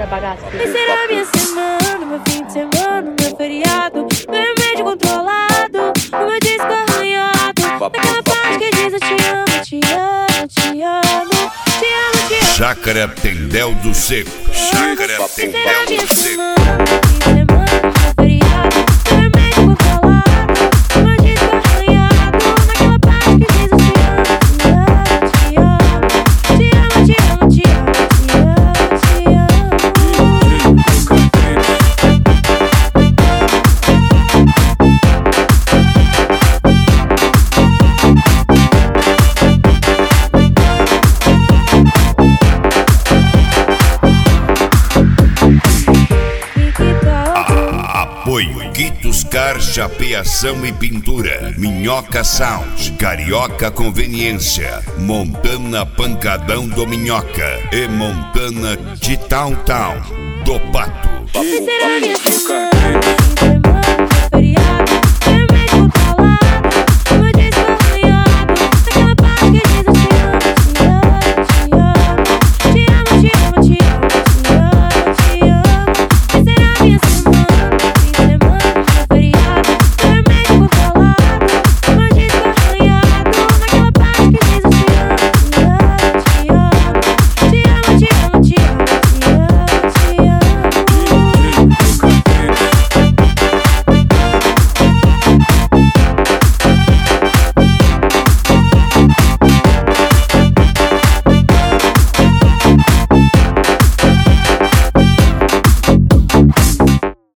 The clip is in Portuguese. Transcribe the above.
da bagaça. Vai ser a minha semana, meu fim de semana, meu feriado, meu remédio controlado, o meu disco arranhado, naquela parte que diz eu te amo, te amo, te amo, te amo, te amo. Chácara Tendel do Seco. Chácara Tendel do Seco. Apoio Guitos Car, chapeação e pintura. Minhoca Sound, Carioca Conveniência, Montana Pancadão do Minhoca e Montana de Town do Pato. Vai ser a minha semana.